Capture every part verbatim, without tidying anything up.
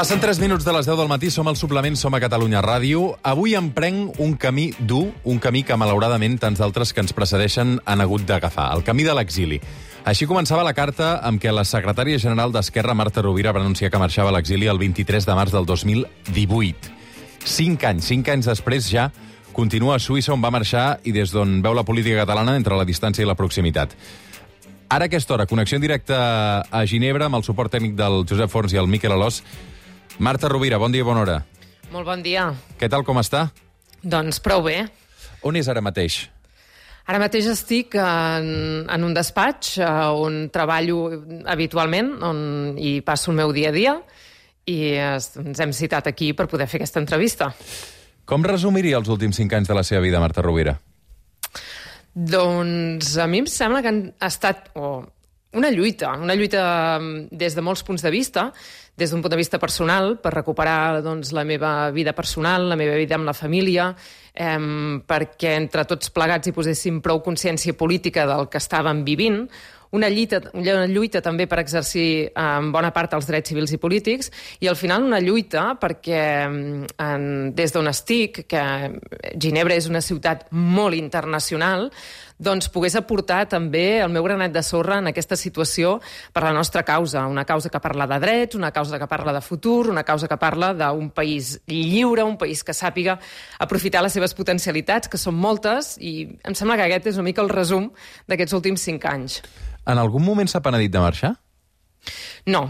Passen tres minuts de les deu del matí, som al Suplement, som a Catalunya Ràdio. Avui emprenc un camí dur, un camí que, malauradament, tants d'altres que ens precedeixen han hagut d'agafar, el camí de l'exili. Així començava la carta amb què la secretària general d'Esquerra, Marta Rovira, va anunciar que marxava a l'exili el vint-i-tres de març del dos mil divuit. Cinc anys, cinc anys després ja continua a Suïssa, on va marxar i des d'on veu la política catalana entre la distància i la proximitat. Ara, a aquesta hora, connexió en directe a Ginebra amb el suport tècnic del Josep Forns i el Miquel Alòs. Marta Rovira, bon dia i bona hora. Molt bon dia. Què tal, com està? Doncs prou bé. On és ara mateix? Ara mateix estic en, en un despatx on treballo habitualment, on hi passo el meu dia a dia, i ens hem citat aquí per poder fer aquesta entrevista. Com resumiria els últims cinc anys de la seva vida, Marta Rovira? Doncs a mi em sembla que ha estat oh, una lluita, una lluita des de molts punts de vista, des d'un punt de vista personal, per recuperar doncs, la meva vida personal, la meva vida amb la família, eh, perquè entre tots plegats hi poséssim prou consciència política del que estàvem vivint, una lluita, una lluita també per exercir en bona part els drets civils i polítics, i al final una lluita perquè en, des d'on estic, que Ginebra és una ciutat molt internacional, doncs pogués aportar també el meu granet de sorra en aquesta situació per la nostra causa, una causa que parla de drets, una causa que parla de futur, una causa que parla d'un país lliure, un país que sàpiga aprofitar les seves potencialitats, que són moltes, i em sembla que aquest és una mica el resum d'aquests últims cinc anys. En algun moment s'ha penedit de marxar? No,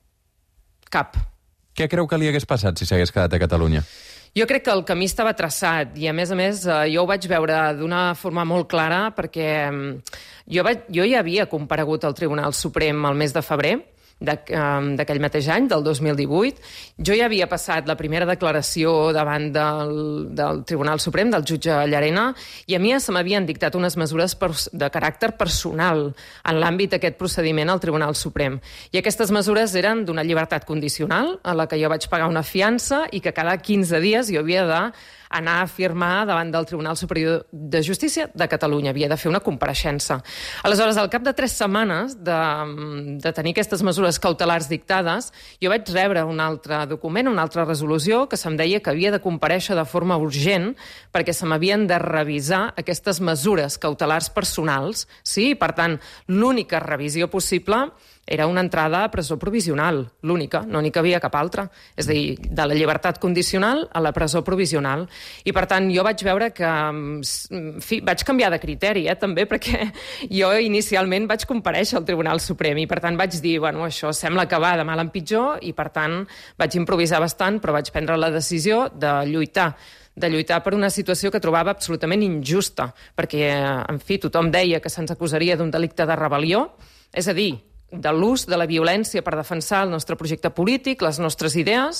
cap. Què creu que li hagués passat si s'hagués quedat a Catalunya? Jo crec que el camí estava traçat i, a més a més, jo ho vaig veure d'una forma molt clara perquè jo, vaig, jo ja havia comparegut al Tribunal Suprem el mes de febrer d'aquell mateix any, del dos mil divuit. Jo ja havia passat la primera declaració davant del, del Tribunal Suprem, del jutge Llarena, i a mi se m'havien dictat unes mesures per, de caràcter personal en l'àmbit d'aquest procediment al Tribunal Suprem. I aquestes mesures eren d'una llibertat condicional, a la que jo vaig pagar una fiança i que cada quinze dies jo havia de anar a firmar davant del Tribunal Superior de Justícia de Catalunya. Havia de fer una compareixença. Aleshores, al cap de tres setmanes de, de tenir aquestes mesures cautelars dictades, jo vaig rebre un altre document, una altra resolució, que se'm deia que havia de comparèixer de forma urgent perquè se m'havien de revisar aquestes mesures cautelars personals. Sí, per tant, l'única revisió possible era una entrada a presó provisional, l'única, no n'hi havia cap altra. És a dir, de la llibertat condicional a la presó provisional. I, per tant, jo vaig veure que... En fi, vaig canviar de criteri, eh, també, perquè jo inicialment vaig comparèixer al Tribunal Suprem i, per tant, vaig dir, bueno, això sembla que va de mal en pitjor i, per tant, vaig improvisar bastant, però vaig prendre la decisió de lluitar de lluitar per una situació que trobava absolutament injusta, perquè, en fi, tothom deia que se'ns acusaria d'un delicte de rebel·lió, és a dir, de l'ús de la violència per defensar el nostre projecte polític, les nostres idees,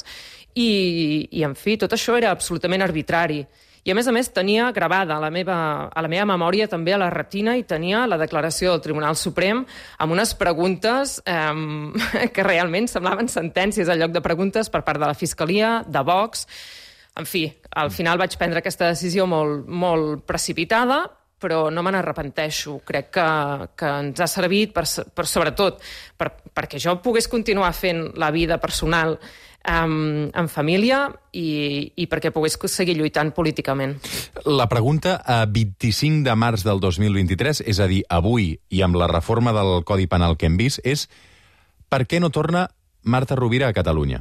i, i en fi, tot això era absolutament arbitrari. I, a més a més, tenia gravada a la meva, a la meva memòria, també a la retina, i tenia la declaració del Tribunal Suprem amb unes preguntes eh, que realment semblaven sentències en lloc de preguntes per part de la Fiscalia, de Vox. En fi, al final vaig prendre aquesta decisió molt, molt precipitada, però no me n'arrepenteixo. Crec que, que ens ha servit, per, per sobretot, per, perquè jo pogués continuar fent la vida personal um, en família i, i perquè pogués seguir lluitant políticament. La pregunta a vint-i-cinc de març del dos mil vint-i-tres, és a dir, avui, i amb la reforma del Codi Penal que hem vist, és per què no torna Marta Rovira a Catalunya?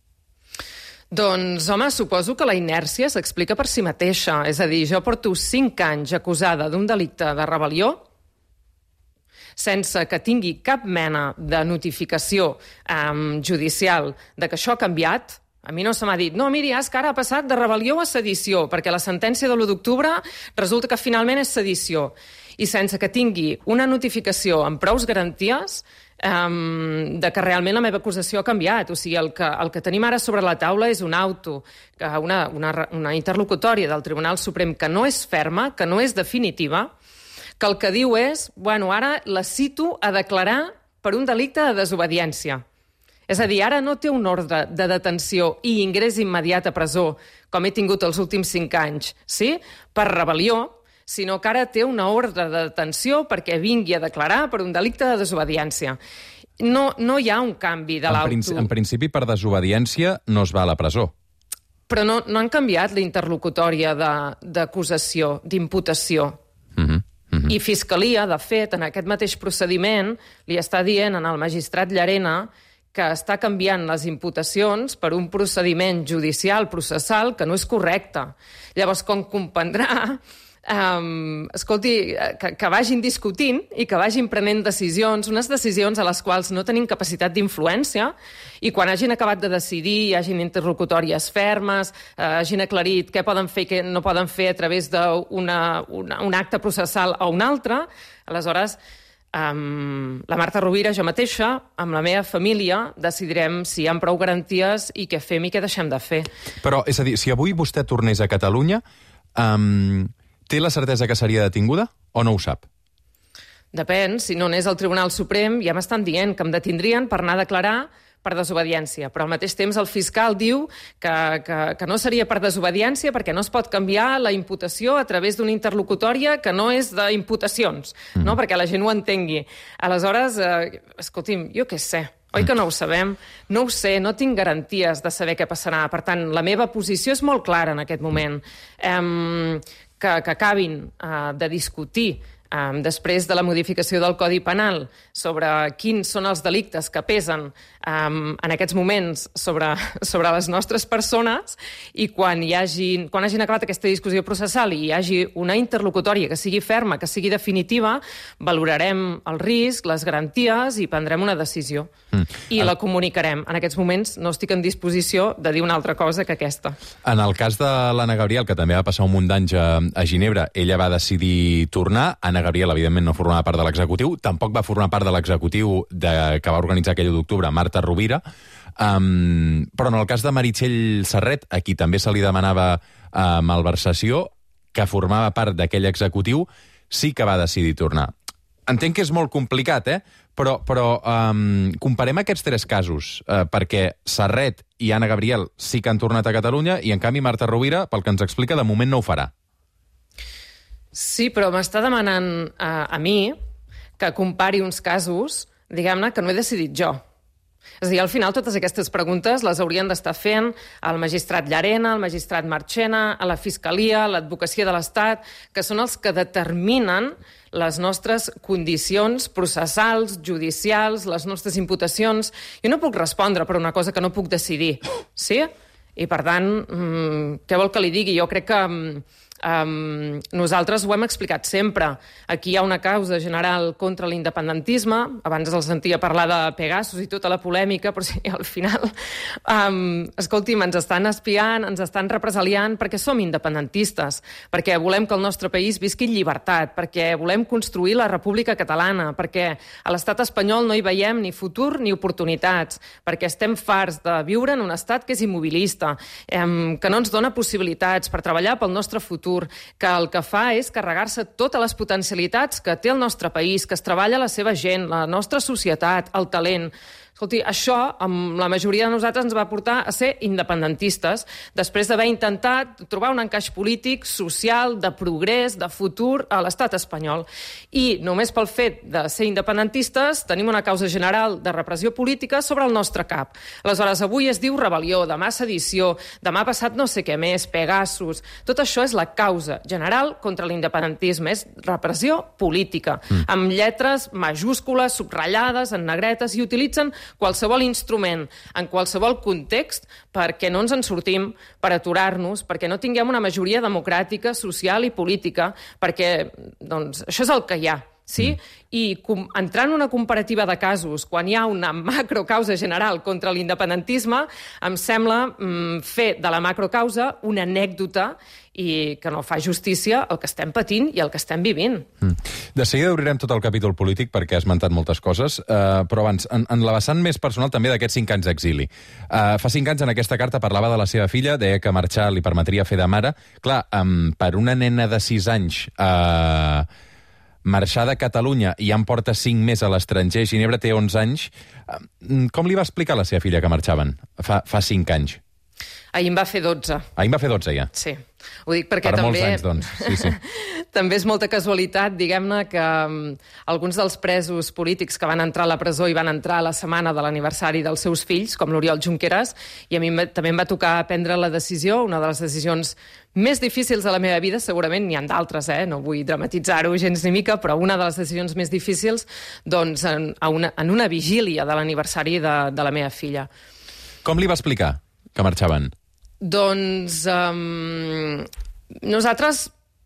Doncs, home, suposo que la inèrcia s'explica per si mateixa. És a dir, jo porto cinc anys acusada d'un delicte de rebel·lió sense que tingui cap mena de notificació um, judicial de que això ha canviat. A mi no se m'ha dit, no, miri, és que ara ha passat de rebel·lió a sedició, perquè la sentència de l'u d'octubre resulta que finalment és sedició. I sense que tingui una notificació amb prous garanties Um, de que realment la meva acusació ha canviat. O sigui, el que, el que tenim ara sobre la taula és un auto, una, una, una interlocutòria del Tribunal Suprem que no és ferma, que no és definitiva, que el que diu és, bueno, ara la cito a declarar per un delicte de desobediència. És a dir, ara no té un ordre de detenció i ingrés immediat a presó, com he tingut els últims cinc anys, sí? Per rebel·lió, sinó que ara té una ordre de detenció perquè vingui a declarar per un delicte de desobediència. no, no hi ha un canvi de l'auto. En, en principi, per desobediència no es va a la presó. Però no, no han canviat la interlocutòria d'acusació, d'imputació. Uh-huh. Uh-huh. I Fiscalia, de fet, en aquest mateix procediment, li està dient al magistrat Llarena que està canviant les imputacions per un procediment judicial, processal, que no és correcte. Llavors, com comprendrà, Um, escolti, que, que vagin discutint i que vagin prenent decisions, unes decisions a les quals no tenim capacitat d'influència, i quan hagin acabat de decidir, hi hagin interlocutòries fermes, eh, hagin aclarit què poden fer i què no poden fer a través d'un acte processal o un altre, aleshores um, la Marta Rovira, jo mateixa, amb la meva família, decidirem si hi ha prou garanties i què fem i què deixem de fer. Però, és a dir, si avui vostè tornés a Catalunya, um, té la certesa que seria detinguda o no ho sap? Depèn. Si no anés al Tribunal Suprem, ja m'estan dient que em detindrien per anar a declarar per desobediència. Però al mateix temps el fiscal diu que, que, que no seria per desobediència perquè no es pot canviar la imputació a través d'una interlocutòria que no és d'imputacions, mm. no? Perquè la gent ho entengui. Aleshores, eh, escolti'm, jo què sé, oi que no ho sabem? No ho sé, no tinc garanties de saber què passarà. Per tant, la meva posició és molt clara en aquest moment. Eh, que, que acabin eh, de discutir Um, després de la modificació del Codi Penal sobre quins són els delictes que pesen um, en aquests moments sobre, sobre les nostres persones, i quan, hi hagin, quan hagin acabat aquesta discussió processal i hi hagi una interlocutòria que sigui ferma, que sigui definitiva, valorarem el risc, les garanties i prendrem una decisió. Mm. I el... la comunicarem. En aquests moments no estic en disposició de dir una altra cosa que aquesta. En el cas de l'Anna Gabriel, que també va passar un munt d'anys a, a Ginebra, ella va decidir tornar. Anna Gabriel, evidentment, no formava part de l'executiu, tampoc va formar part de l'executiu de, que va organitzar aquell u d'octubre, Marta Rovira, um, però en el cas de Meritxell Serret, a qui també se li demanava uh, malversació, que formava part d'aquell executiu, sí que va decidir tornar. Entenc que és molt complicat, eh? Però, però um, comparem aquests tres casos, uh, perquè Serret i Anna Gabriel sí que han tornat a Catalunya i, en canvi, Marta Rovira, pel que ens explica, de moment no ho farà. Sí, però m'està demanant a, a mi que compari uns casos, diguem-ne, que no he decidit jo. És a dir, al final totes aquestes preguntes les haurien d'estar fent el magistrat Llarena, el magistrat Marchena, a la Fiscalia, l'Advocacia de l'Estat, que són els que determinen les nostres condicions processals, judicials, les nostres imputacions. Jo no puc respondre per una cosa que no puc decidir, sí? I, per tant, mmm, què vol que li digui? Jo crec que... Um, nosaltres ho hem explicat sempre. Aquí hi ha una causa general contra l'independentisme. Abans els sentia parlar de Pegasus i tota la polèmica, però sí, al final um, escolti'm, ens estan espiant, ens estan represaliant perquè som independentistes, perquè volem que el nostre país visqui en llibertat, perquè volem construir la República Catalana, perquè a l'estat espanyol no hi veiem ni futur ni oportunitats, perquè estem farts de viure en un estat que és immobilista, um, que no ens dona possibilitats per treballar pel nostre futur, que el que fa és carregar-se totes les potencialitats que té el nostre país, que es treballa la seva gent, la nostra societat, el talent. Escolti, això, amb la majoria de nosaltres, ens va portar a ser independentistes, després d'haver intentat trobar un encaix polític, social, de progrés, de futur a l'estat espanyol. I només pel fet de ser independentistes tenim una causa general de repressió política sobre el nostre cap. Aleshores, avui es diu rebel·lió, demà sedició, demà passat no sé què més, Pegasus. Tot això és la causa general contra l'independentisme, és repressió política, mm. amb lletres majúscules, subratllades, en negretes, i utilitzen qualsevol instrument, en qualsevol context, perquè no ens en sortim, per aturar-nos, perquè no tinguem una majoria democràtica, social i política, perquè, doncs, això és el que hi ha. Sí? Mm. I com, entrar en una comparativa de casos quan hi ha una macrocausa general contra l'independentisme, em sembla mm, fer de la macrocausa una anècdota i que no fa justícia al que estem patint i al que estem vivint. Mm. De seguida obrirem tot el capítol polític perquè has esmentat moltes coses, eh, però abans, en, en la vessant més personal també d'aquests cinc anys d'exili. Eh, fa cinc anys en aquesta carta parlava de la seva filla, deia que marxar li permetria fer de mare. Clar, eh, per una nena de sis anys... Eh, marxar de Catalunya i ja en porta cinc més a l'estranger, Ginebra té onze anys. Com li va explicar a la seva filla que marxaven fa, fa cinc anys? Ahir em va fer dotze. Ahir em va fer dotze, ja. Sí. Ho dic perquè per també... molts anys, doncs. Sí, sí. També és molta casualitat, diguem-ne, que um, alguns dels presos polítics que van entrar a la presó i van entrar a la setmana de l'aniversari dels seus fills, com l'Oriol Junqueras, i a mi també em va tocar prendre la decisió, una de les decisions més difícils de la meva vida, segurament n'hi ha d'altres, eh? No vull dramatitzar-ho gens ni mica, però una de les decisions més difícils, doncs, en, a una, en una vigília de l'aniversari de, de la meva filla. Com li va explicar que marxaven? Doncs um, nosaltres...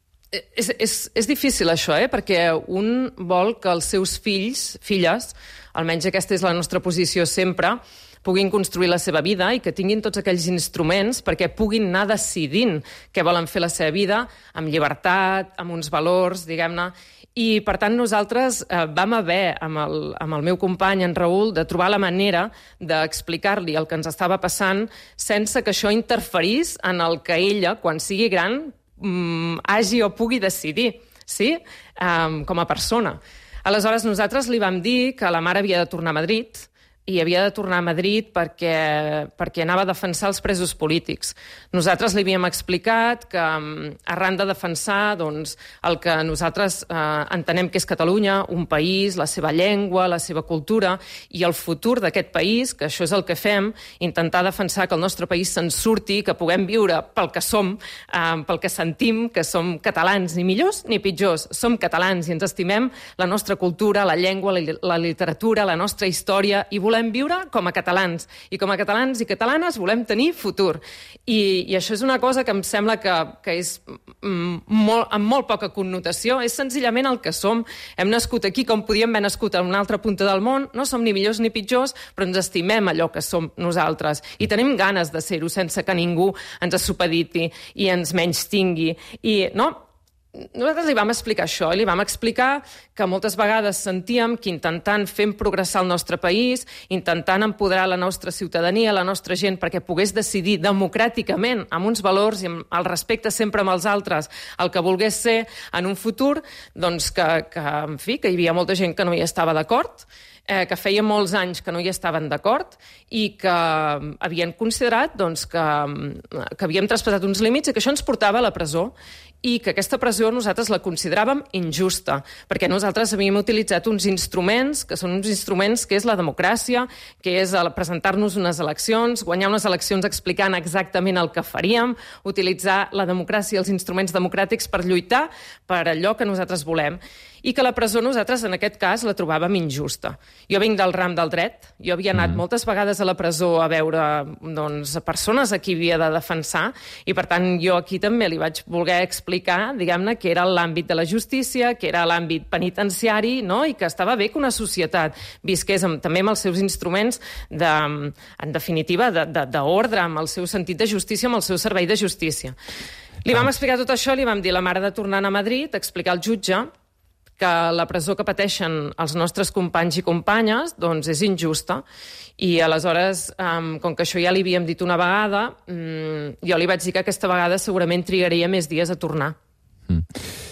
És, és, és difícil això, eh? Perquè un vol que els seus fills, filles, almenys aquesta és la nostra posició sempre, puguin construir la seva vida i que tinguin tots aquells instruments perquè puguin anar decidint què volen fer la seva vida, amb llibertat, amb uns valors, diguem-ne. I, per tant, nosaltres eh, vam haver, amb el, amb el meu company, en Raül, de trobar la manera d'explicar-li el que ens estava passant sense que això interferís en el que ella, quan sigui gran, mm, hagi o pugui decidir, sí? Um, com a persona. Aleshores, nosaltres li vam dir que la mare havia de tornar a Madrid i havia de tornar a Madrid perquè, perquè anava a defensar els presos polítics. Nosaltres li havíem explicat que, arran de defensar doncs, el que nosaltres eh, entenem que és Catalunya, un país, la seva llengua, la seva cultura i el futur d'aquest país, que això és el que fem, intentar defensar que el nostre país se'n surti, que puguem viure pel que som, eh, pel que sentim, que som catalans, ni millors ni pitjors. Som catalans i ens estimem la nostra cultura, la llengua, la, la literatura, la nostra història i volem volem viure com a catalans. I com a catalans i catalanes volem tenir futur. I, i això és una cosa que em sembla que, que és mm, molt, amb molt poca connotació. És senzillament el que som. Hem nascut aquí com podíem haver nascut a una altra punta del món. No som ni millors ni pitjors, però ens estimem allò que som nosaltres. I tenim ganes de ser-ho sense que ningú ens supediti i ens menys tingui. I, no... Nosaltres li vam explicar això, i li vam explicar que moltes vegades sentíem que intentant fer progressar el nostre país, intentant empoderar la nostra ciutadania, la nostra gent, perquè pogués decidir democràticament, amb uns valors i amb el respecte sempre amb els altres, el que volgués ser en un futur, doncs que, que, en fi, que hi havia molta gent que no hi estava d'acord, eh, que feia molts anys que no hi estaven d'acord i que havien considerat doncs, que, que havíem traspassat uns límits i que això ens portava a la presó i que aquesta pressió nosaltres la consideràvem injusta, perquè nosaltres havíem utilitzat uns instruments, que són uns instruments que és la democràcia, que és presentar-nos unes eleccions, guanyar unes eleccions explicant exactament el que faríem, utilitzar la democràcia i els instruments democràtics per lluitar per allò que nosaltres volem. I que la presó nosaltres, en aquest cas, la trobàvem injusta. Jo vinc del ram del dret, jo havia anat mm. moltes vegades a la presó a veure doncs, persones a qui havia de defensar, i per tant jo aquí també li vaig voler explicar, diguem-ne, que era l'àmbit de la justícia, que era l'àmbit penitenciari, no? I que estava bé que una societat visqués amb, també amb els seus instruments, de, en definitiva, d'ordre, amb el seu sentit de justícia, amb el seu servei de justícia. Li vam explicar tot això, li vam dir la mare de tornar a Madrid, explicar al jutge que la presó que pateixen els nostres companys i companyes doncs és injusta. I aleshores, um, com que això ja li havíem dit una vegada, um, jo li vaig dir que aquesta vegada segurament trigaria més dies a tornar. Mm.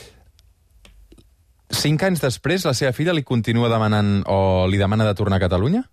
Cinc anys després, la seva filla li continua demanant o li demana de tornar a Catalunya?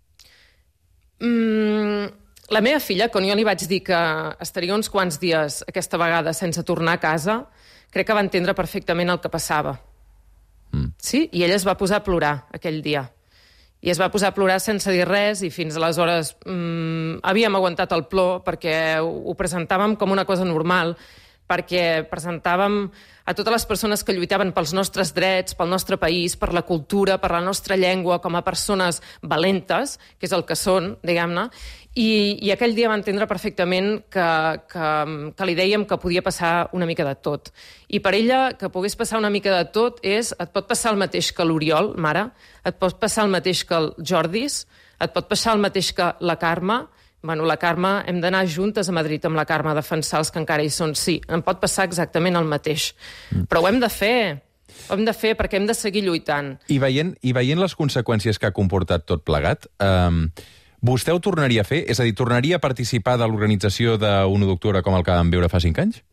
Mm, la meva filla, quan jo li vaig dir que estaria uns quants dies aquesta vegada sense tornar a casa, crec que va entendre perfectament el que passava. Mm. Sí? I ella es va posar a plorar aquell dia. I es va posar a plorar sense dir res i fins aleshores mmm, havíem aguantat el plor perquè ho, ho presentàvem com una cosa normal, perquè presentàvem a totes les persones que lluitaven pels nostres drets, pel nostre país, per la cultura, per la nostra llengua, com a persones valentes, que és el que són, diguem-ne, i, i aquell dia va entendre perfectament que, que, que li dèiem que podia passar una mica de tot. I per ella, que pogués passar una mica de tot és, et pot passar el mateix que l'Oriol, mare, et pot passar el mateix que el Jordis, et pot passar el mateix que la Carme. Bueno, la Carme, hem d'anar juntes a Madrid amb la Carme a defensar els que encara hi són. Sí, em pot passar exactament el mateix. Mm. Però ho hem de fer. Ho hem de fer perquè hem de seguir lluitant. I veient, i veient les conseqüències que ha comportat tot plegat, eh, vostè ho tornaria a fer? És a dir, tornaria a participar de l'organització d'un u d'octubre com el que vam viure fa cinc anys?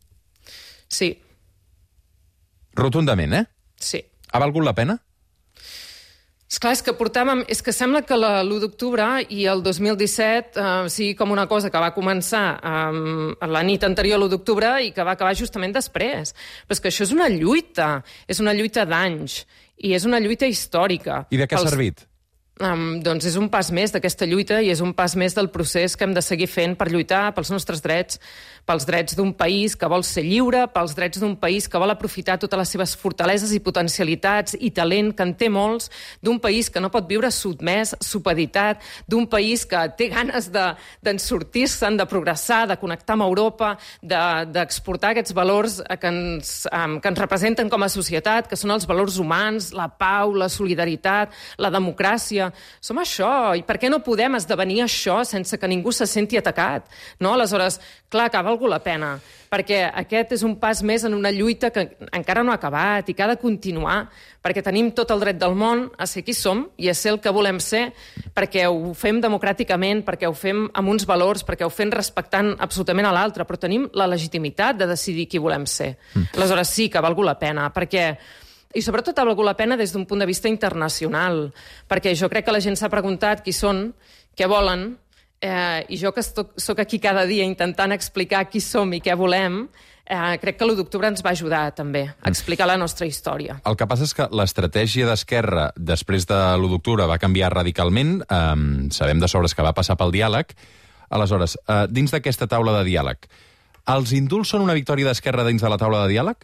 Sí. Rotundament, eh? Sí. Ha valgut la pena? Esclar, és que portàvem... És que sembla que l'u d'octubre i el dos mil disset eh, sigui com una cosa que va començar eh, la nit anterior a l'u d'octubre i que va acabar justament després. Però és que això és una lluita, és una lluita d'anys i és una lluita històrica. I de què ha Pels... servit? Um, doncs és un pas més d'aquesta lluita i és un pas més del procés que hem de seguir fent per lluitar pels nostres drets, pels drets d'un país que vol ser lliure, pels drets d'un país que vol aprofitar totes les seves fortaleses i potencialitats i talent, que en té molts, d'un país que no pot viure sotmès, supeditat, d'un país que té ganes de, d'en sortir-se'n, de progressar, de connectar amb Europa, de, d'exportar aquests valors que ens, um, que ens representen com a societat, que són els valors humans, la pau, la solidaritat, la democràcia. Som això, i per què no podem esdevenir això sense que ningú se senti atacat? No? Aleshores, clar, que ha valgut la pena, perquè aquest és un pas més en una lluita que encara no ha acabat i que ha de continuar, perquè tenim tot el dret del món a ser qui som i a ser el que volem ser, perquè ho fem democràticament, perquè ho fem amb uns valors, perquè ho fem respectant absolutament a l'altre, però tenim la legitimitat de decidir qui volem ser. Mm. Aleshores sí que ha valgut la pena, perquè... I sobretot ha valgut la pena des d'un punt de vista internacional, perquè jo crec que la gent s'ha preguntat qui són, què volen, eh, i jo que soc aquí cada dia intentant explicar qui som i què volem, eh, crec que l'u d'octubre ens va ajudar també a explicar la nostra història. El que passa és que l'estratègia d'Esquerra després de l'u d'octubre va canviar radicalment, eh, sabem de sobres que va passar pel diàleg. Aleshores, eh, dins d'aquesta taula de diàleg, els indults són una victòria d'Esquerra dins de la taula de diàleg?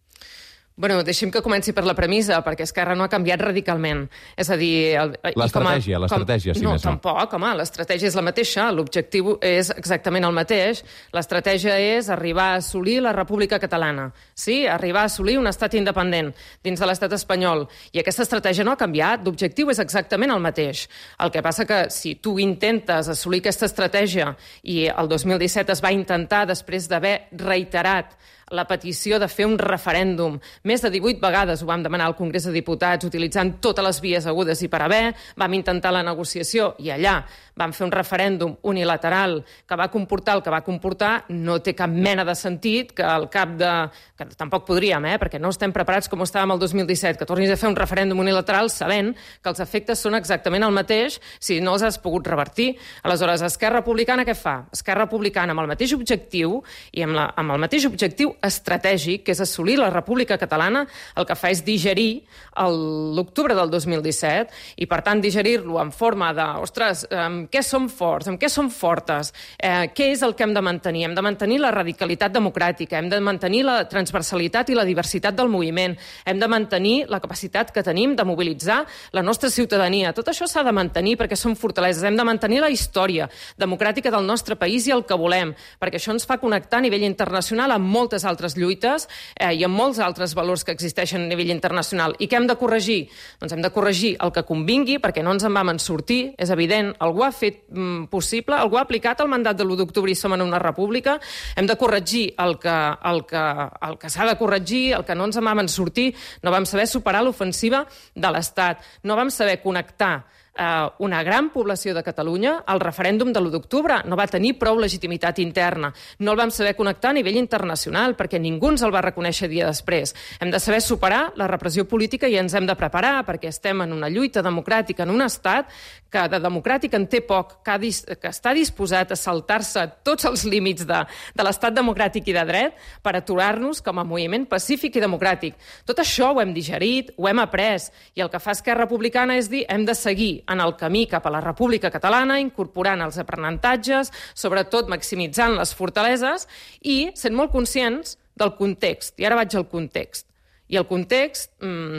Bueno, deixem que comenci per la premissa, perquè Esquerra no ha canviat radicalment. És a dir... El, l'estratègia, a, l'estratègia, si no, més no. No, tampoc, home, l'estratègia és la mateixa, l'objectiu és exactament el mateix. L'estratègia és arribar a assolir la República Catalana, sí? Arribar a assolir un estat independent dins de l'estat espanyol. I aquesta estratègia no ha canviat, l'objectiu és exactament el mateix. El que passa que si tu intentes assolir aquesta estratègia i el dos mil disset es va intentar després d'haver reiterat la petició de fer un referèndum. Més de divuit vegades ho vam demanar al Congrés de Diputats, utilitzant totes les vies hagudes i per haver. Vam intentar la negociació i allà vam fer un referèndum unilateral que va comportar el que va comportar. No té cap mena de sentit que al cap de... que tampoc podríem, eh? Perquè no estem preparats com estàvem el dos mil disset, que tornis a fer un referèndum unilateral sabent que els efectes són exactament el mateix si no els has pogut revertir. Aleshores, Esquerra Republicana què fa? Esquerra Republicana amb el mateix objectiu i amb, la, amb el mateix objectiu estratègic, que és assolir la República Catalana, el que fa és digerir l'octubre del dos mil disset i, per tant, digerir-lo en forma de, ostres, amb què som forts, amb què som fortes, eh, què és el que hem de mantenir? Hem de mantenir la radicalitat democràtica, hem de mantenir la transversalitat i la diversitat del moviment, hem de mantenir la capacitat que tenim de mobilitzar la nostra ciutadania. Tot això s'ha de mantenir perquè són fortaleses. Hem de mantenir la història democràtica del nostre país i el que volem, perquè això ens fa connectar a nivell internacional amb moltes altres lluites eh, i amb molts altres valors que existeixen a nivell internacional. I què hem de corregir? Doncs hem de corregir el que convingui, perquè no ens en vam en sortir, és evident, algú ha fet mm, possible, algú ha aplicat el mandat de l'u d'octubre i som en una república, hem de corregir el que, el que, el que s'ha de corregir, el que no ens en vam en sortir, no vam saber superar l'ofensiva de l'Estat, no vam saber connectar una gran població de Catalunya al referèndum de l'u d'octubre. No va tenir prou legitimitat interna. No el vam saber connectar a nivell internacional perquè ningú ens el va reconèixer dia després. Hem de saber superar la repressió política i ens hem de preparar perquè estem en una lluita democràtica en un estat que de democràtic en té poc, que, dis, que està disposat a saltar-se tots els límits de, de l'estat democràtic i de dret per aturar-nos com a moviment pacífic i democràtic. Tot això ho hem digerit, ho hem après, i el que fa Esquerra Republicana és dir hem de seguir en el camí cap a la República Catalana, incorporant els aprenentatges, sobretot maximitzant les fortaleses i sent molt conscients del context. I ara vaig al context. I el context,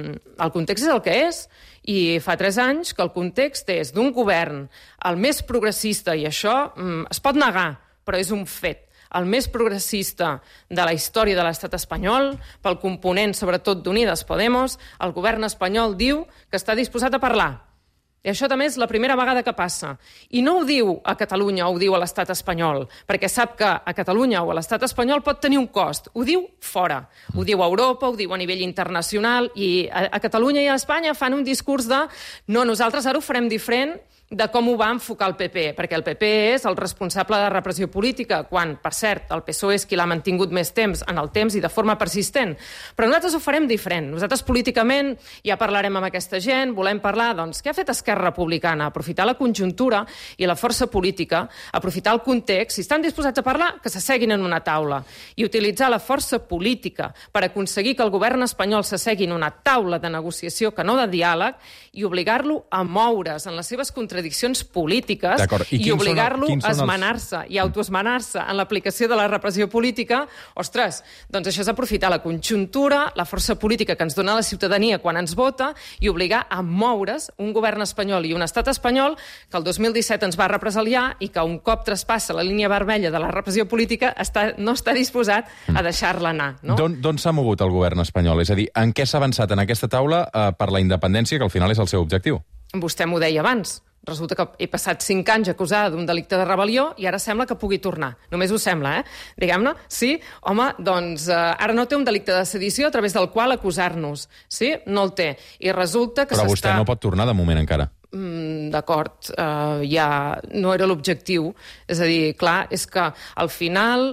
el context és el que és, i fa tres anys que el context és d'un govern el més progressista, i això es pot negar, però és un fet, el més progressista de la història de l'estat espanyol, pel component sobretot d'Unides Podemos. El govern espanyol diu que està disposat a parlar, I això també és la primera vegada que passa. I no ho diu a Catalunya o ho diu a l'estat espanyol, perquè sap que a Catalunya o a l'estat espanyol pot tenir un cost. Ho diu fora. Ho diu a Europa, ho diu a nivell internacional, i a, a Catalunya i a Espanya fan un discurs de no, nosaltres ara ho farem diferent de com ho va enfocar el P P, perquè el P P és el responsable de repressió política, quan, per cert, el P S O E és qui l'ha mantingut més temps en el temps i de forma persistent. Però nosaltres ho farem diferent. Nosaltres políticament ja parlarem amb aquesta gent, volem parlar, doncs, què ha fet Esquerra Republicana? Aprofitar la conjuntura i la força política, aprofitar el context, si estan disposats a parlar, que s'asseguin en una taula, i utilitzar la força política per aconseguir que el govern espanyol s'assegui en una taula de negociació que no de diàleg, i obligar-lo a moure's en les seves contradiccions polítiques i, i obligar-lo el, a esmenar-se els... i autoesmenar-se en l'aplicació de la repressió política. Ostres, doncs això és aprofitar la conjuntura, la força política que ens dona la ciutadania quan ens vota, i obligar a moure's un govern espanyol i un estat espanyol que el dos mil disset ens va represaliar i que un cop traspassa la línia vermella de la repressió política està, no està disposat a deixar-la anar. No? D'on s'ha mogut el govern espanyol? És a dir, en què s'ha avançat en aquesta taula eh, per la independència, que al final és el seu objectiu? Vostè m'ho deia abans. Resulta que he passat cinc anys acusada d'un delicte de rebel·lió i ara sembla que pugui tornar. Només ho sembla, eh? Diguem-ne, sí, home, doncs eh, ara no té un delicte de sedició a través del qual acusar-nos. Sí? No el té. I resulta que s'està... Però vostè no pot tornar de moment encara. Mm, d'acord, uh, ja no era l'objectiu. És a dir, clar, és que al final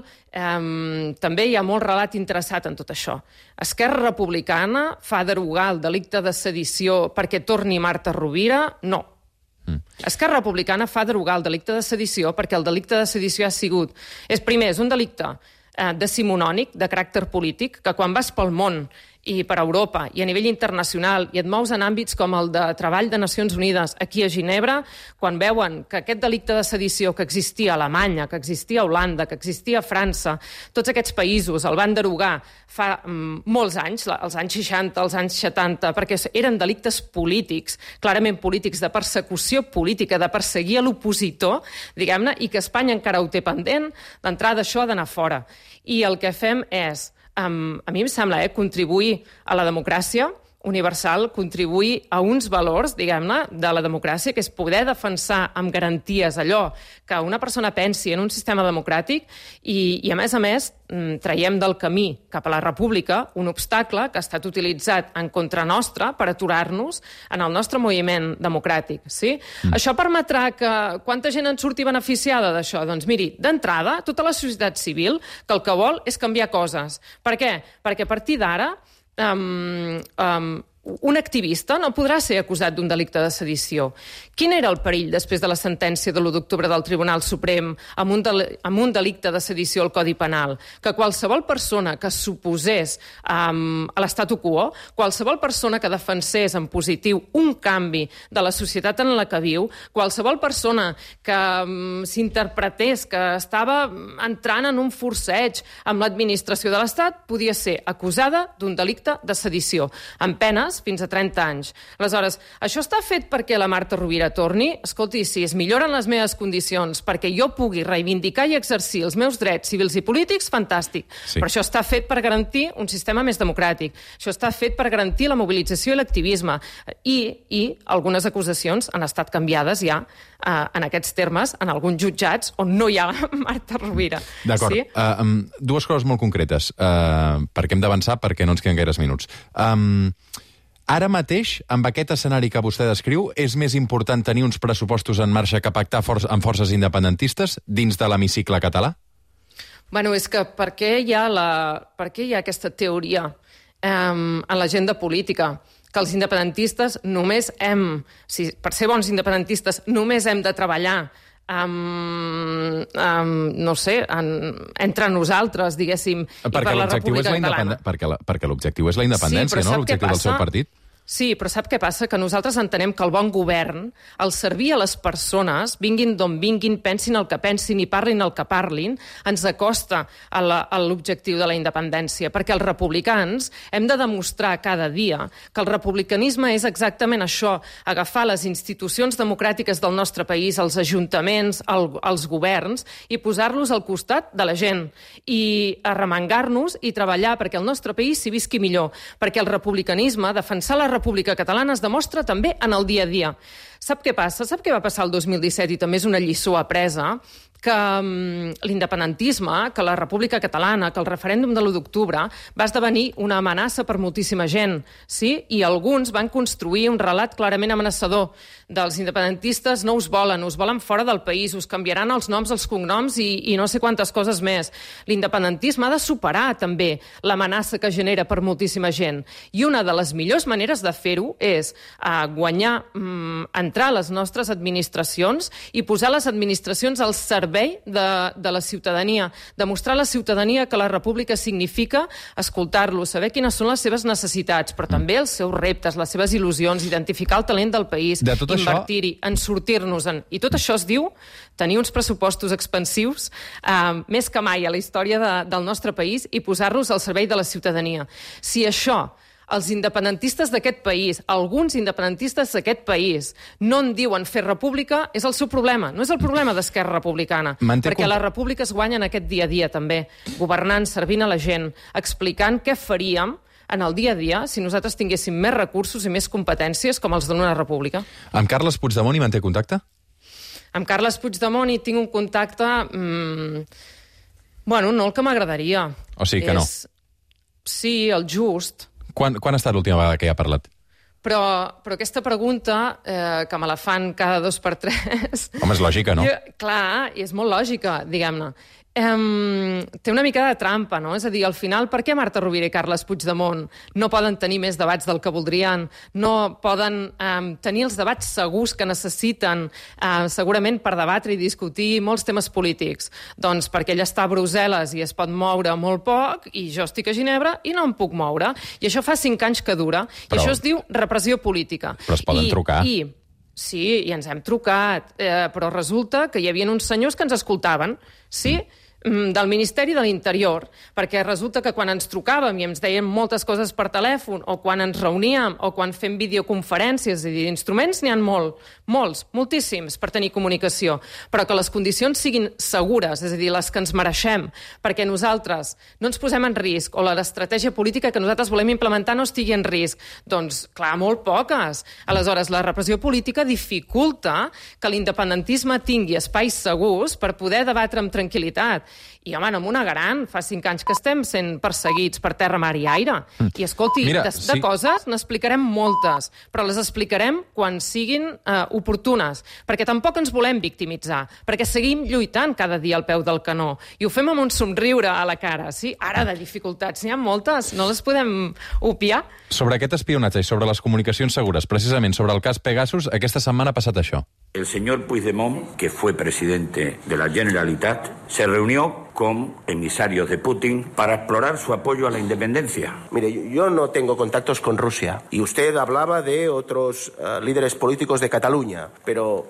um, també hi ha molt relat interessat en tot això. Esquerra Republicana fa derogar el delicte de sedició perquè torni Marta Rovira? No. Mm. Esquerra Republicana fa derogar el delicte de sedició perquè el delicte de sedició ha sigut... És, primer, és un delicte eh, decimonònic, de caràcter polític, que quan vas pel món i per Europa i a nivell internacional i et mous en àmbits com el de treball de Nacions Unides aquí a Ginebra, quan veuen que aquest delicte de sedició que existia a Alemanya, que existia a Holanda, que existia a França, tots aquests països el van derogar fa mm, molts anys, els anys seixanta, els anys setanta, perquè eren delictes polítics, clarament polítics, de persecució política, de perseguir l'opositor, diguem-ne, i que Espanya encara ho té pendent, d'entrada això ha d'anar fora. I el que fem és, Um, a mi em sembla, eh, contribuir a la democràcia universal, contribuir a uns valors, diguem-ne, de la democràcia, que és poder defensar amb garanties allò que una persona pensi en un sistema democràtic i, i a més a més, traiem del camí cap a la república un obstacle que ha estat utilitzat en contra nostra per aturar-nos en el nostre moviment democràtic. Sí? Mm. Això permetrà que... Quanta gent en surti beneficiada d'això? Doncs miri, d'entrada, tota la societat civil que el que vol és canviar coses. Per què? Perquè a partir d'ara Um, um, un activista no podrà ser acusat d'un delicte de sedició. Quin era el perill després de la sentència de l'u d'octubre del Tribunal Suprem amb un, del, amb un delicte de sedició al Codi Penal? Que qualsevol persona que s'oposés um, a l'estatu quo, qualsevol persona que defensés en positiu un canvi de la societat en la que viu, qualsevol persona que um, s'interpretés que estava entrant en un forceig amb l'administració de l'Estat, podia ser acusada d'un delicte de sedició, amb penes fins a trenta anys. Aleshores, això està fet perquè la Marta Rovira torni? Escolti, si es milloren les meves condicions perquè jo pugui reivindicar i exercir els meus drets civils i polítics, fantàstic. Sí. Però això està fet per garantir un sistema més democràtic. Això està fet per garantir la mobilització i l'activisme. I, i algunes acusacions han estat canviades ja eh, en aquests termes, en alguns jutjats on no hi ha Marta Rovira. D'acord. Sí? Uh, um, dues coses molt concretes, uh, perquè hem d'avançar, perquè no ens queden gaires minuts. Um, Ara mateix, amb aquest escenari que vostè descriu, és més important tenir uns pressupostos en marxa que pactar for amb forces independentistes dins de l'hemicicle català? Bueno, és que per què hi ha, la... per què hi ha aquesta teoria eh, en l'agenda política? Que els independentistes només hem... Si, per ser bons independentistes, només hem de treballar Um, um, no sé, en, entre nosaltres, diguéssim, perquè i per la República Catalana. Perquè, la, perquè l'objectiu és la independència, sí, no? L'objectiu del seu partit. Sí, però sap què passa? Que nosaltres entenem que el bon govern, el servir a les persones, vinguin d'on vinguin, pensin el que pensin i parlin el que parlin, ens acosta a l'objectiu de la independència, perquè els republicans hem de demostrar cada dia que el republicanisme és exactament això, agafar les institucions democràtiques del nostre país, els ajuntaments, el, els governs, i posar-los al costat de la gent, i arremangar-nos i treballar perquè el nostre país s'hi visqui millor, perquè el republicanisme, defensar la República Catalana es demostra també en el dia a dia. Sap què passa? Sap què va passar el dos mil disset i també és una lliçó apresa? Que um, l'independentisme, que la República Catalana, que el referèndum de l'u d'octubre va esdevenir una amenaça per moltíssima gent, sí? I alguns van construir un relat clarament amenaçador dels independentistes no us volen, us volen fora del país, us canviaran els noms, els cognoms i, i no sé quantes coses més. L'independentisme ha de superar també l'amenaça que genera per moltíssima gent. I una de les millors maneres de fer-ho és uh, guanyar, um, entrar a les nostres administracions i posar les administracions al servei De, de la ciutadania, demostrar a la ciutadania que la república significa escoltar-los, saber quines són les seves necessitats, però també els seus reptes, les seves il·lusions, identificar el talent del país, de invertir-hi, això... en sortir-nos-en. I tot això es diu tenir uns pressupostos expansius eh, més que mai a la història de, del nostre país i posar-los al servei de la ciutadania. Si això els independentistes d'aquest país, alguns independentistes d'aquest país, no en diuen fer república, és el seu problema. No és el problema d'Esquerra Republicana. Manté perquè com... la república es guanya en aquest dia a dia, també. Governant, servint a la gent, explicant què faríem en el dia a dia si nosaltres tinguéssim més recursos i més competències com els d'una república. Amb Carles Puigdemont hi manté contacte? Amb Carles Puigdemont hi tinc un contacte... Mmm, bueno, no el que m'agradaria. O sigui que és... no? Sí, el just... Quan, quan ha estat l'última vegada que hi ha parlat? Però, però aquesta pregunta, eh, que me la fan cada dos per tres... Home, és lògica, no? Jo, clar, i és molt lògica, diguem-ne. Um, té una mica de trampa, no? És a dir, al final, per què Marta Rovira i Carles Puigdemont no poden tenir més debats del que voldrien, no poden um, tenir els debats segurs que necessiten, uh, segurament per debatre i discutir molts temes polítics? Doncs perquè ell està a Brussel·les i es pot moure molt poc, i jo estic a Ginebra i no em puc moure. I això fa cinc anys que dura, però... i això es diu repressió política. Però es poden I, trucar. I, sí, i ens hem trucat, eh, però resulta que hi havia uns senyors que ens escoltaven, sí? Mm. Del Ministeri de l'Interior, perquè resulta que quan ens trucàvem i ens deien moltes coses per telèfon, o quan ens reuníem, o quan fem videoconferències, és a dir, instruments n'hi ha molt, molts, moltíssims per tenir comunicació, però que les condicions siguin segures, és a dir, les que ens mereixem, perquè nosaltres no ens posem en risc, o l'estratègia política que nosaltres volem implementar no estigui en risc. Doncs, clar, molt poques. Aleshores, la repressió política dificulta que l'independentisme tingui espais segurs per poder debatre amb tranquil·litat. I, home, no m'ho negaran, fa cinc anys que estem sent perseguits per terra, mar i aire. I, escolti, Mira, de, sí. de coses n'explicarem moltes, però les explicarem quan siguin eh, oportunes, perquè tampoc ens volem victimitzar, perquè seguim lluitant cada dia al peu del canó, i ho fem amb un somriure a la cara, sí? Ara, de dificultats n'hi ha moltes, no les podem obviar. Sobre aquest espionatge i sobre les comunicacions segures, precisament sobre el cas Pegasus, aquesta setmana ha passat això. El señor Puigdemont, que fue presidente de la Generalitat, se reunió con emisarios de Putin para explorar su apoyo a la independencia. Mire, yo no tengo contactos con Rusia y usted hablaba de otros uh, líderes políticos de Cataluña, pero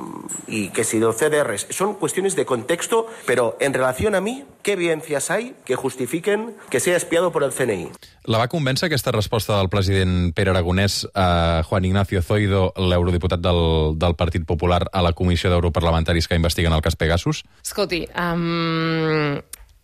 y que si los C D Rs son cuestiones de contexto, pero en relación a mí, ¿qué evidencias hay que justifiquen que sea espiado por el C N I? La va convèncer aquesta resposta del president Pere Aragonès a Juan Ignacio Zoido, l'eurodiputat del, del Partit Popular, a la Comissió d'Europarlamentaris que investiguen el cas Pegasus? Escolti, um...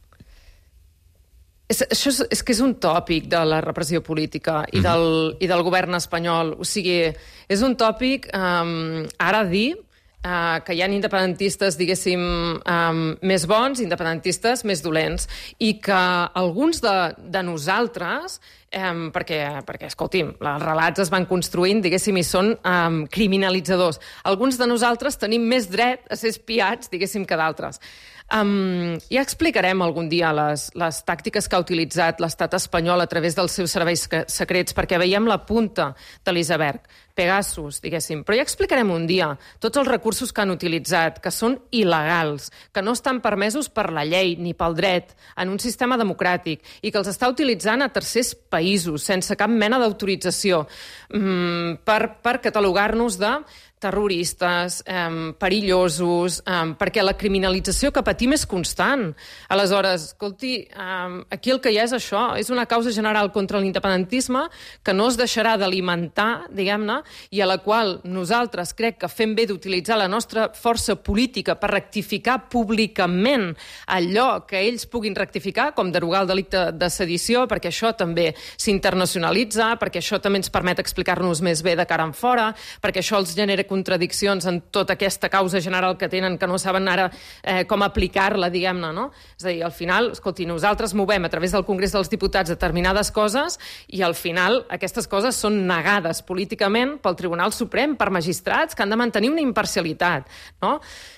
És, això és, és que és un tòpic de la repressió política i, mm-hmm. del, i del govern espanyol. O sigui, és un tòpic, um, ara dir uh, que hi ha independentistes, diguéssim, um, més bons, independentistes més dolents, i que alguns de, de nosaltres... Um, perquè, perquè, escolti'm, els relats es van construint, diguéssim, i són um, criminalitzadors. Alguns de nosaltres tenim més dret a ser espiats, diguéssim, que d'altres. Um, ja explicarem algun dia les, les tàctiques que ha utilitzat l'estat espanyol a través dels seus serveis secrets, perquè veiem la punta de l'iceberg, Pegasus, diguéssim. Però ja explicarem un dia tots els recursos que han utilitzat, que són il·legals, que no estan permesos per la llei ni pel dret en un sistema democràtic i que els està utilitzant a tercers països sense cap mena d'autorització um, per, per catalogar-nos de terroristes, eh, perillosos, eh, perquè la criminalització que patim és constant. Aleshores, escolti, eh, aquí el que hi ha és això, és una causa general contra l'independentisme que no es deixarà d'alimentar, diguem-ne, i a la qual nosaltres crec que fem bé d'utilitzar la nostra força política per rectificar públicament allò que ells puguin rectificar, com derogar el delicte de sedició, perquè això també s'internacionalitza, perquè això també ens permet explicar-nos més bé de cara en fora, perquè això els genera contradiccions en tota aquesta causa general que tenen, que no saben ara eh, com aplicar-la, diguem-ne, no? És a dir, al final, escolti, nosaltres movem a través del Congrés dels Diputats determinades coses i al final aquestes coses són negades políticament pel Tribunal Suprem, per magistrats que han de mantenir una imparcialitat, no?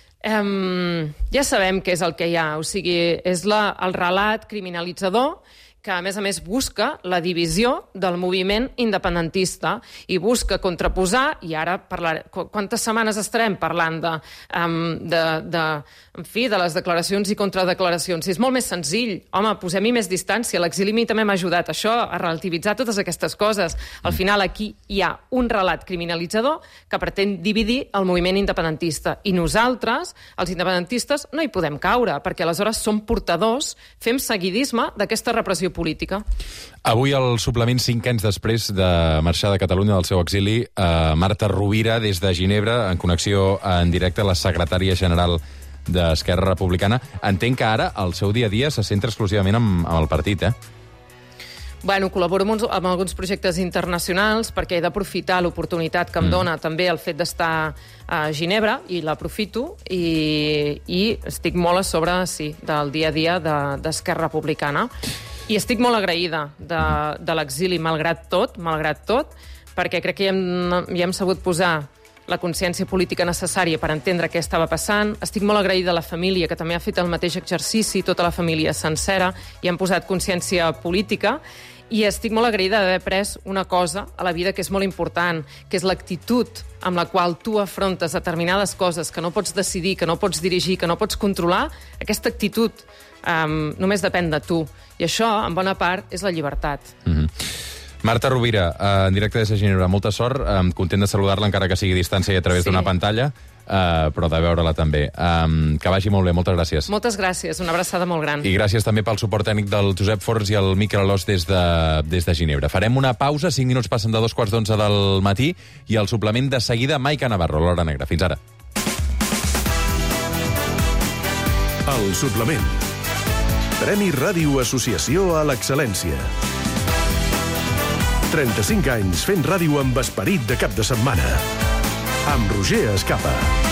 Um, ja sabem què és el que hi ha, o sigui, és la, el relat criminalitzador que, a més a més, busca la divisió del moviment independentista i busca contraposar, i ara parlar, quantes setmanes estarem parlant de, um, de, de, en fi, de les declaracions i contradeclaracions? És molt més senzill. Home, posem-hi més distància. L'exili a mi també m'ha ajudat això, a relativitzar totes aquestes coses. Al final, aquí hi ha un relat criminalitzador que pretén dividir el moviment independentista. I nosaltres, els independentistes, no hi podem caure, perquè aleshores som portadors, fem seguidisme d'aquesta repressió política. Avui, al suplement cinc anys després de marxar de Catalunya del seu exili, eh, Marta Rovira, des de Ginebra, en connexió en directe, la secretària general d'Esquerra Republicana. Entenc que ara el seu dia a dia se centra exclusivament amb, amb el partit, eh? Bueno, col·laboro amb, uns, amb alguns projectes internacionals perquè he d'aprofitar l'oportunitat que em dona mm. també el fet d'estar a Ginebra, i l'aprofito, i, i estic molt a sobre, sí, del dia a dia d'Esquerra de, Republicana. I estic molt agraïda de, de l'exili, malgrat tot, malgrat tot, perquè crec que hi hem, hi hem sabut posar la consciència política necessària per entendre què estava passant. Estic molt agraïda a la família, que també ha fet el mateix exercici, tota la família sencera, i han posat consciència política. I estic molt agraïda d'haver pres una cosa a la vida que és molt important, que és l'actitud amb la qual tu afrontes determinades coses que no pots decidir, que no pots dirigir, que no pots controlar. Aquesta actitud um, només depèn de tu. I això, en bona part, és la llibertat. Mm-hmm. Marta Rovira, en directe des de Ginebra, molta sort. Content de saludar-la, encara que sigui a distància i a través sí. d'una pantalla, uh, però de veure-la també. Um, que vagi molt bé, moltes gràcies. Moltes gràcies, una abraçada molt gran. I gràcies també pel suport tècnic del Josep Forns i el Miquel Alòs des de, des de Ginebra. Farem una pausa, cinc minuts passen de dos quarts d'onze del matí, i el suplement de seguida, Maica Navarro, l'Hora Negra. Fins ara. El suplement. Premi Ràdio Associació a l'Excel·lència. trenta-cinc anys fent ràdio amb esperit de cap de setmana. Amb Roger Escapa.